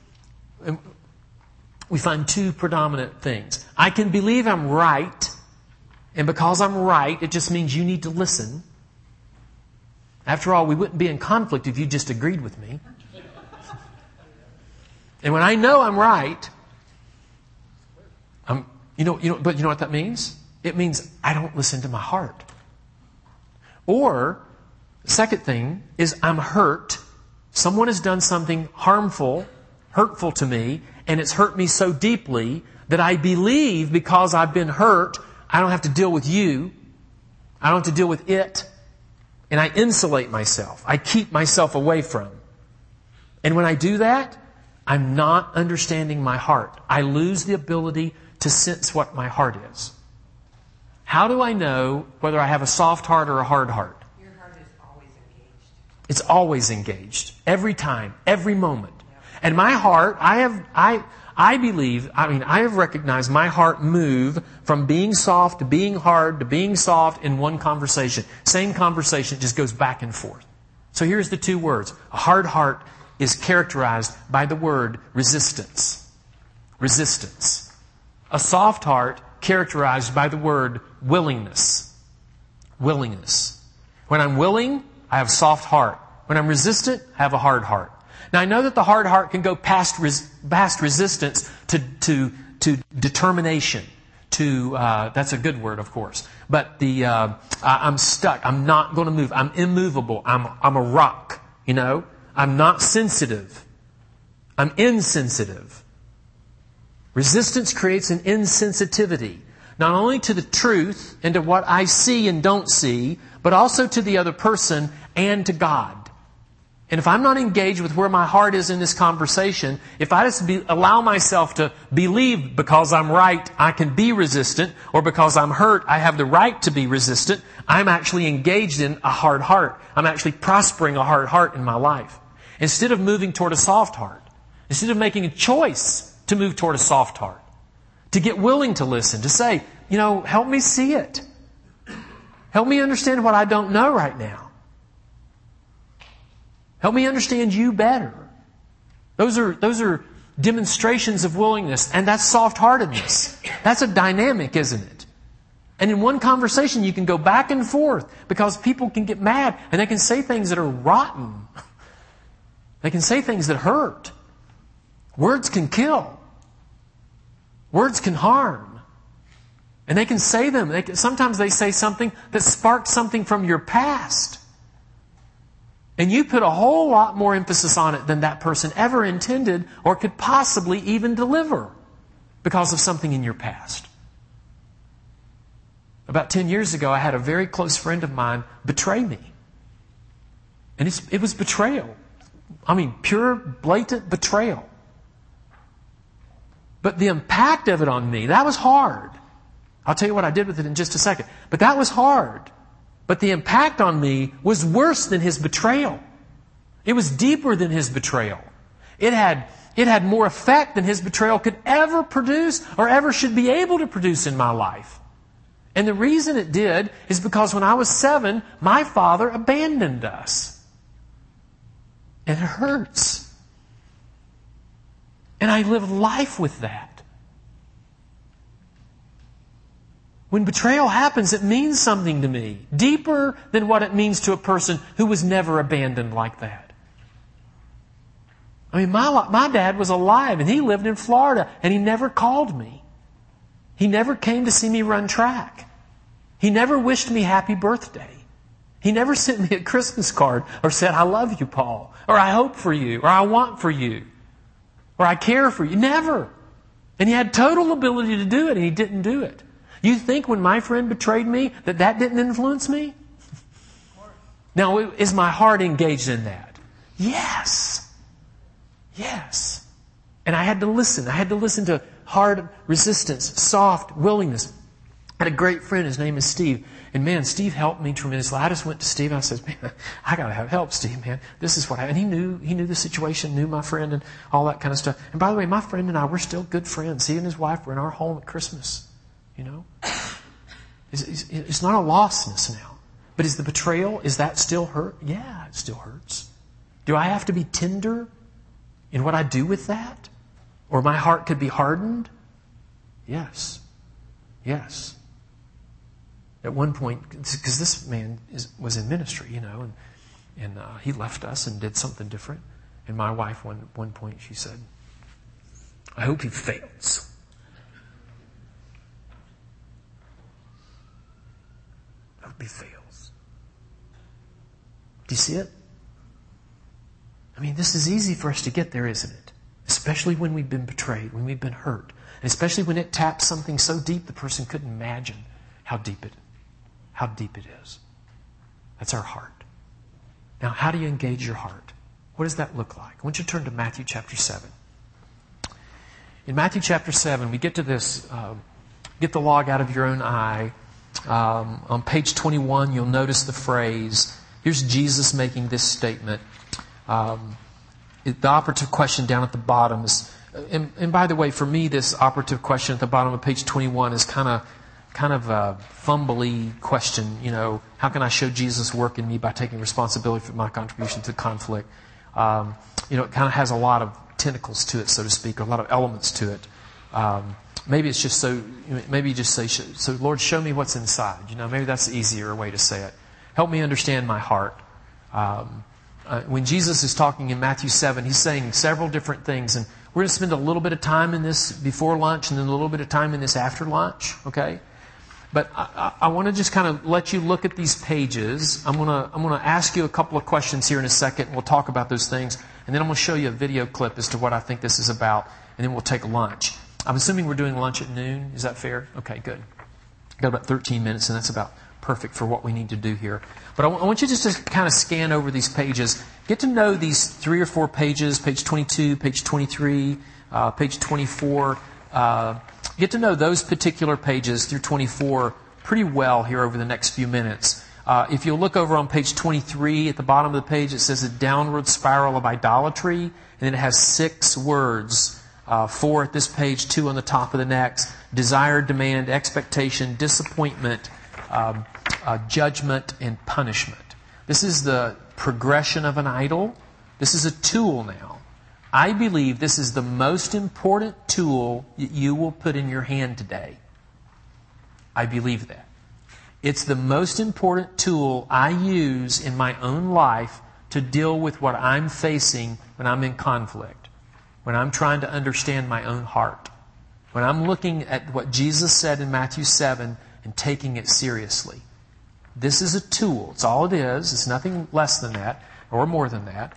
S1: We find two predominant things. I can believe I'm right, and because I'm right, it just means you need to listen. After all, we wouldn't be in conflict if you just agreed with me. And when I know I'm right, but you know what that means? It means I don't listen to my heart. Or, the second thing is I'm hurt. Someone has done something harmful, hurtful to me, and it's hurt me so deeply that I believe because I've been hurt, I don't have to deal with you. I don't have to deal with it. And I insulate myself. I keep myself away from. And when I do that, I'm not understanding my heart. I lose the ability to sense what my heart is. How do I know whether I have a soft heart or a hard heart?
S2: Your heart is always engaged.
S1: It's always engaged. Every time. Every moment. And my heart, I have recognized my heart move from being soft to being hard to being soft in one conversation. Same conversation, just goes back and forth. So here's the two words. A hard heart is characterized by the word resistance. Resistance. A soft heart characterized by the word willingness. Willingness. When I'm willing, I have a soft heart. When I'm resistant, I have a hard heart. Now I know that the hard heart can go past resistance to determination. That's a good word, of course. But I'm stuck. I'm not going to move. I'm immovable. I'm a rock. I'm not sensitive. I'm insensitive. Resistance creates an insensitivity, not only to the truth and to what I see and don't see, but also to the other person and to God. And if I'm not engaged with where my heart is in this conversation, if I just allow myself to believe because I'm right, I can be resistant, or because I'm hurt, I have the right to be resistant, I'm actually engaged in a hard heart. I'm actually prospering a hard heart in my life. Instead of moving toward a soft heart, instead of making a choice to move toward a soft heart, to get willing to listen, to say, help me see it. Help me understand what I don't know right now. Help me understand you better. Those are demonstrations of willingness, and that's soft-heartedness. That's a dynamic, isn't it? And in one conversation, you can go back and forth because people can get mad and they can say things that are rotten. They can say things that hurt. Words can kill. Words can harm. And they can say them. Sometimes they say something that sparked something from your past. And you put a whole lot more emphasis on it than that person ever intended or could possibly even deliver because of something in your past. About 10 years ago, I had a very close friend of mine betray me. And it was betrayal. Pure, blatant betrayal. But the impact of it on me, that was hard. I'll tell you what I did with it in just a second. But that was hard. But the impact on me was worse than his betrayal. It was deeper than his betrayal. It had more effect than his betrayal could ever produce or ever should be able to produce in my life. And the reason it did is because when I was 7, my father abandoned us. And it hurts. And I live life with that. When betrayal happens, it means something to me. Deeper than what it means to a person who was never abandoned like that. My dad was alive and he lived in Florida and he never called me. He never came to see me run track. He never wished me happy birthday. He never sent me a Christmas card or said, I love you, Paul, or I hope for you, or I want for you, or I care for you. Never. And he had total ability to do it and he didn't do it. You think when my friend betrayed me that didn't influence me? Now, is my heart engaged in that? Yes. Yes. And I had to listen. I had to listen to hard resistance, soft willingness. I had a great friend. His name is Steve. And man, Steve helped me tremendously. I just went to Steve and I said, man, I got to have help, Steve, man. This is what happened. And he knew the situation, knew my friend and all that kind of stuff. And by the way, my friend and I, we're still good friends. He and his wife were in our home at Christmas, you know. It's not a lostness now. But is the betrayal, is that still hurt? Yeah, it still hurts. Do I have to be tender in what I do with that? Or my heart could be hardened? Yes. Yes. At one point, because this man was in ministry, you know, and he left us and did something different. And my wife, one point, she said, I hope he fails. I hope he fails. Do you see it? I mean, this is easy for us to get there, isn't it? Especially when we've been betrayed, when we've been hurt. And especially when it taps something so deep the person couldn't imagine how deep it is. That's our heart. Now, how do you engage your heart? What does that look like? I want you to turn to Matthew chapter 7. In Matthew chapter 7, we get to this, get the log out of your own eye. On page 21, you'll notice the phrase, here's Jesus making this statement. The operative question down at the bottom is, and by the way, for me, this operative question at the bottom of page 21 is kind of a fumbly question. You know, how can I show Jesus' work in me by taking responsibility for my contribution to conflict? You know, it kind of has a lot of tentacles to it, so to speak, or a lot of elements to it. Maybe it's just so. Maybe you just say, "So, Lord, show me what's inside." You know, maybe that's the easier way to say it. Help me understand my heart. When Jesus is talking in Matthew 7, he's saying several different things, and we're going to spend a little bit of time in this before lunch and then a little bit of time in this after lunch, okay? But I want to just kind of let you look at these pages. I'm going to ask you a couple of questions here in a second, and we'll talk about those things. And then I'm going to show you a video clip as to what I think this is about, and then we'll take lunch. I'm assuming we're doing lunch at noon. Is that fair? Okay, good. Got about 13 minutes, and that's about perfect for what we need to do here. But I want you just to kind of scan over these pages. Get to know these 3 or 4 pages, page 22, page 23, page 24. Get to know those particular pages through 24 pretty well here over the next few minutes. If you'll look over on page 23, at the bottom of the page, it says a downward spiral of idolatry, and then it has 6 words, 4 at this page, 2 on the top of the next: desire, demand, expectation, disappointment, judgment, and punishment. This is the progression of an idol. This is a tool now. I believe this is the most important tool that you will put in your hand today. I believe that. It's the most important tool I use in my own life to deal with what I'm facing when I'm in conflict, when I'm trying to understand my own heart, when I'm looking at what Jesus said in Matthew 7 and taking it seriously. This is a tool. It's all it is. It's nothing less than that or more than that.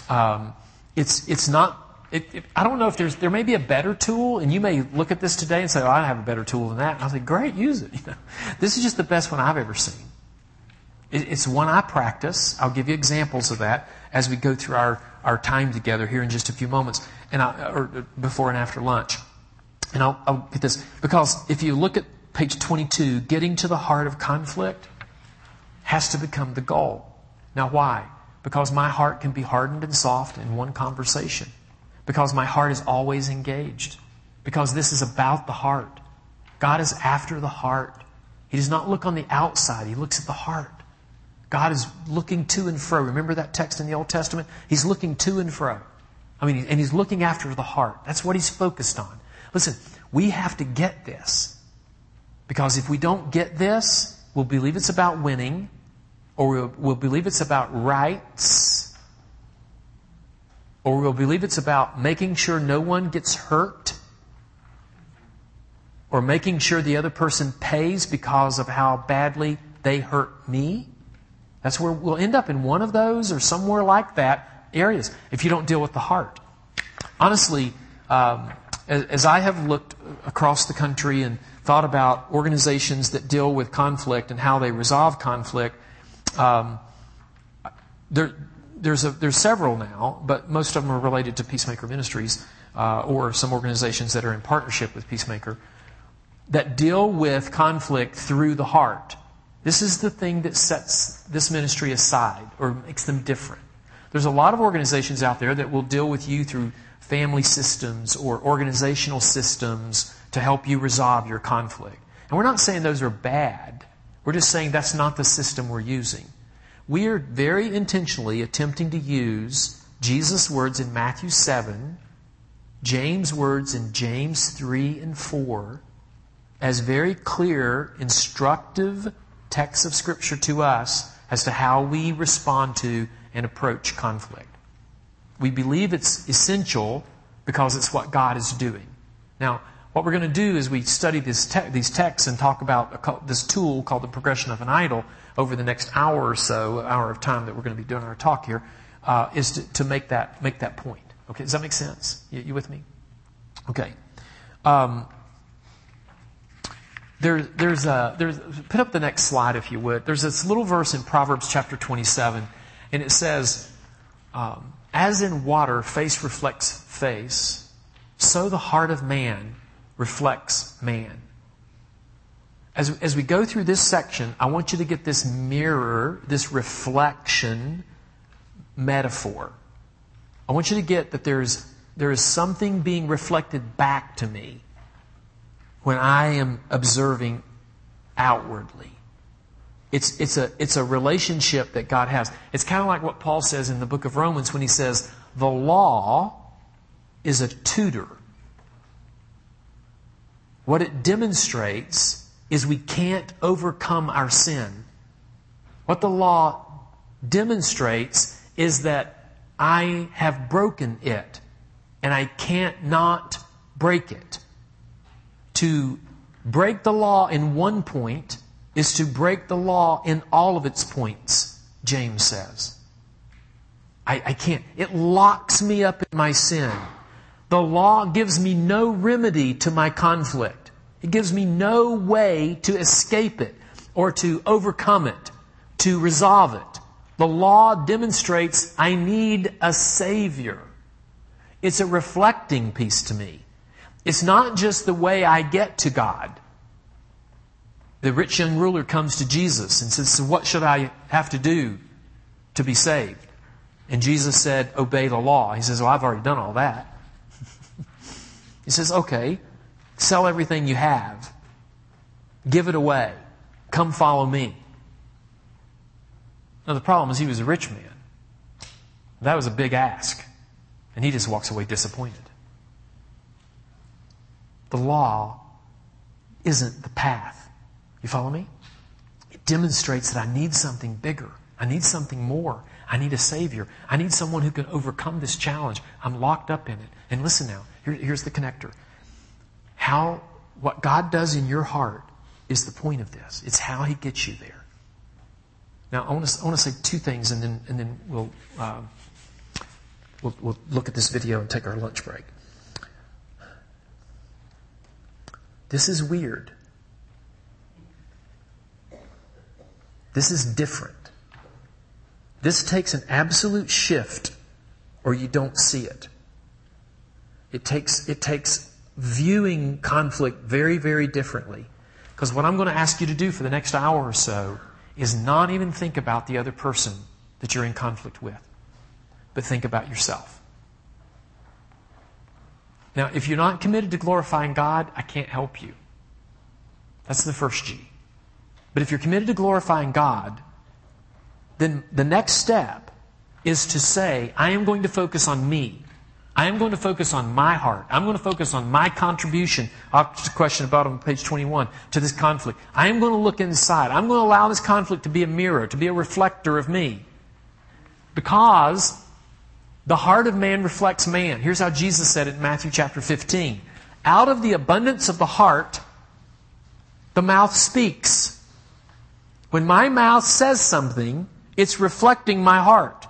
S1: It's not. I don't know if there may be a better tool, and you may look at this today and say, "Oh, I have a better tool than that." And I'll say, "Great, use it." You know, this is just the best one I've ever seen. It's one I practice. I'll give you examples of that as we go through our time together here in just a few moments, or before and after lunch. And I'll get this, because if you look at page 22, getting to the heart of conflict has to become the goal. Now, why? Because my heart can be hardened and soft in one conversation. Because my heart is always engaged. Because this is about the heart. God is after the heart. He does not look on the outside. He looks at the heart. God is looking to and fro. Remember that text in the Old Testament? He's looking to and fro. And He's looking after the heart. That's what He's focused on. Listen, we have to get this. Because if we don't get this, we'll believe it's about winning, or we'll believe it's about rights, or we'll believe it's about making sure no one gets hurt, or making sure the other person pays because of how badly they hurt me. That's where we'll end up, in one of those or somewhere like that areas, if you don't deal with the heart. Honestly, as I have looked across the country and thought about organizations that deal with conflict and how they resolve conflict, there's several now, but most of them are related to Peacemaker Ministries or some organizations that are in partnership with Peacemaker. that deal with conflict through the heart. This is the thing that sets this ministry aside or makes them different. There's a lot of organizations out there that will deal with you through family systems or organizational systems to help you resolve your conflict. And we're not saying those are bad. We're just saying that's not the system we're using. We are very intentionally attempting to use Jesus' words in Matthew 7, James' words in James 3 and 4, as very clear, instructive texts of Scripture to us as to how we respond to and approach conflict. We believe it's essential because it's what God is doing. Now, what we're going to do is we study these texts and talk about this tool called the progression of an idol over the next hour or so, hour of time that we're going to be doing our talk here, is to make that point. Okay, does that make sense? You with me? Okay. There's put up the next slide if you would. There's this little verse in Proverbs chapter 27, and it says, as in water face reflects face, so the heart of man reflects man. As we go through this section, I want you to get this mirror, this reflection metaphor. I want you to get that there is something being reflected back to me when I am observing outwardly. It's a relationship that God has. It's kind of like what Paul says in the book of Romans when he says, the law is a tutor. What it demonstrates is we can't overcome our sin. What the law demonstrates is that I have broken it, and I can't not break it. To break the law in one point is to break the law in all of its points, James says. I can't. It locks me up in my sin. The law gives me no remedy to my conflict. It gives me no way to escape it or to overcome it, to resolve it. The law demonstrates I need a Savior. It's a reflecting piece to me. It's not just the way I get to God. The rich young ruler comes to Jesus and says, so what should I have to do to be saved? And Jesus said, obey the law. He says, well, I've already done all that. He says, okay, sell everything you have. Give it away. Come follow me. Now the problem is he was a rich man. That was a big ask. And he just walks away disappointed. The law isn't the path. You follow me? It demonstrates that I need something bigger. I need something more. I need a Savior. I need someone who can overcome this challenge. I'm locked up in it. And listen now, here's the connector. What God does in your heart is the point of this. It's how He gets you there. Now, I want to say two things, and then we'll look at this video and take our lunch break. This is weird. This is different. This takes an absolute shift, or you don't see it. It takes viewing conflict very, very differently. Because what I'm going to ask you to do for the next hour or so is not even think about the other person that you're in conflict with, but think about yourself. Now, if you're not committed to glorifying God, I can't help you. That's the first G. But if you're committed to glorifying God, then the next step is to say, I am going to focus on me. I am going to focus on my heart. I'm going to focus on my contribution. I'll ask a question about on page 21 to this conflict. I am going to look inside. I'm going to allow this conflict to be a mirror, to be a reflector of me. Because the heart of man reflects man. Here's how Jesus said it in Matthew chapter 15. Out of the abundance of the heart, the mouth speaks. When my mouth says something, it's reflecting my heart.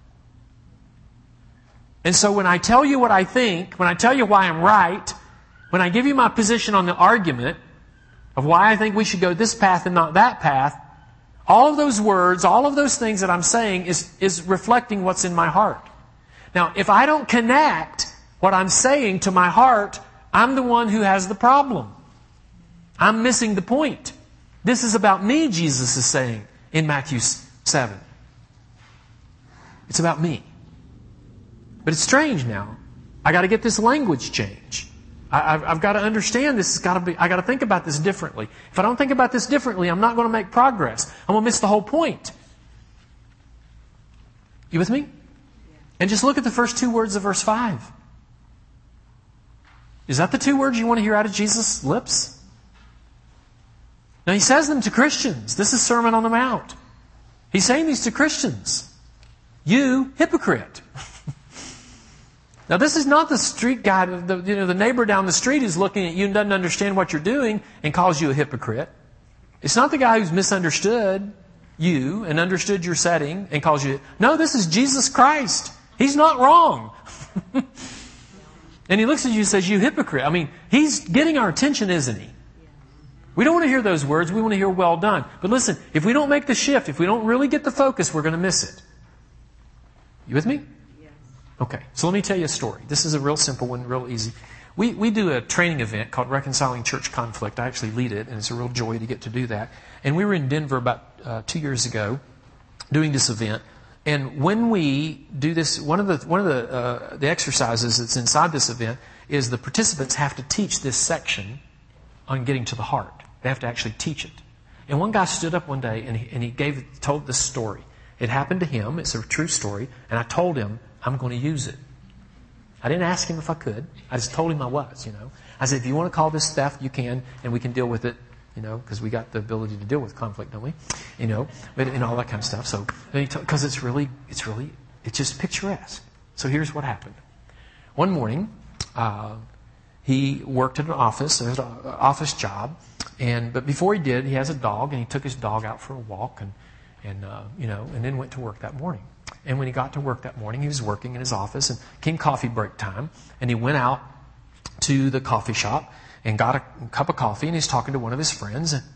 S1: And so when I tell you what I think, when I tell you why I'm right, when I give you my position on the argument of why I think we should go this path and not that path, all of those words, all of those things that I'm saying is reflecting what's in my heart. Now, if I don't connect what I'm saying to my heart, I'm the one who has the problem. I'm missing the point. This is about me, Jesus is saying in Matthew 7. It's about me. But it's strange now. I got to get this language change. I've got to understand this. I got to think about this differently. If I don't think about this differently, I'm not going to make progress. I'm going to miss the whole point. You with me? And just look at the first 2 words of verse 5. Is that the 2 words you want to hear out of Jesus' lips? Now he says them to Christians. This is Sermon on the Mount. He's saying these to Christians. You hypocrite. Now this is not the street guy, the neighbor down the street is looking at you and doesn't understand what you're doing and calls you a hypocrite. It's not the guy who's misunderstood you and understood your setting and calls you... No, this is Jesus Christ. He's not wrong. And he looks at you and says, you hypocrite. I mean, he's getting our attention, isn't he? We don't want to hear those words. We want to hear well done. But listen, if we don't make the shift, if we don't really get the focus, we're going to miss it. You with me? Yes. Okay, so let me tell you a story. This is a real simple one, real easy. We do a training event called Reconciling Church Conflict. I actually lead it, and it's a real joy to get to do that. And we were in Denver about 2 years ago doing this event. And when we do this, one of the exercises that's inside this event is the participants have to teach this section on getting to the heart. They have to actually teach it. And one guy stood up one day and he told this story. It happened to him. It's a true story. And I told him, I'm going to use it. I didn't ask him if I could. I just told him I was, I said, if you want to call this theft, you can, and we can deal with it, because we got the ability to deal with conflict, don't we? But, and all that kind of stuff. So, because it's just picturesque. So here's what happened. One morning, he worked at an office, an office job, but before he did, he has a dog, and he took his dog out for a walk, and then went to work that morning. And when he got to work that morning, he was working in his office, and came coffee break time, and he went out to the coffee shop and got a cup of coffee, and he's talking to one of his friends, and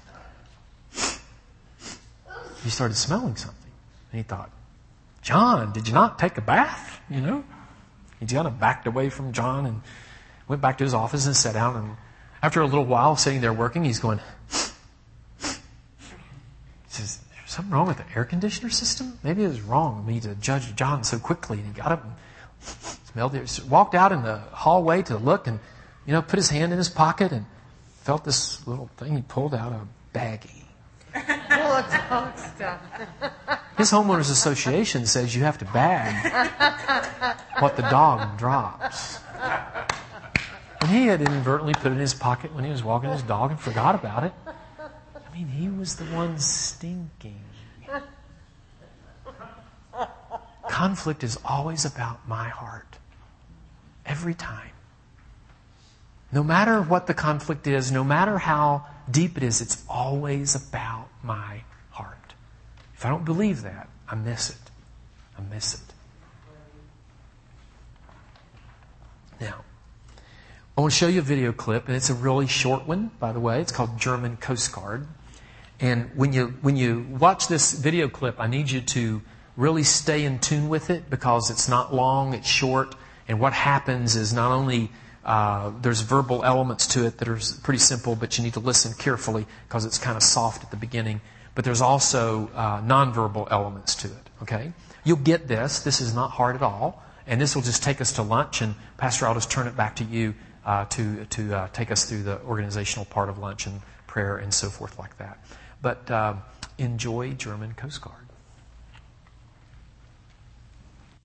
S1: he started smelling something. And he thought, John, did you not take a bath? He kind of backed away from John and went back to his office and sat down. And after a little while sitting there working, he's going, he says, is there something wrong with the air conditioner system? Maybe it was wrong of me to judge John so quickly. And he got up and smelled it, walked out in the hallway to look and, put his hand in his pocket and felt this little thing. He pulled out a baggie.
S2: Full of dog stuff.
S1: His homeowners association says you have to bag what the dog drops. And he had inadvertently put it in his pocket when he was walking his dog and forgot about it. I mean, he was the one stinking. Conflict is always about my heart. Every time. No matter what the conflict is, no matter how deep it is, it's always about my heart. If I don't believe that, I miss it. I miss it. Now, I want to show you a video clip, and it's a really short one, by the way. It's called German Coast Guard. And when you watch this video clip, I need you to really stay in tune with it because it's not long, it's short. And what happens is not only there's verbal elements to it that are pretty simple, but you need to listen carefully because it's kind of soft at the beginning. But there's also nonverbal elements to it, okay? You'll get this. This is not hard at all. And this will just take us to lunch, and Pastor, I'll just turn it back to you to take us through the organizational part of lunch and prayer and so forth like that. But enjoy German Coast Guard.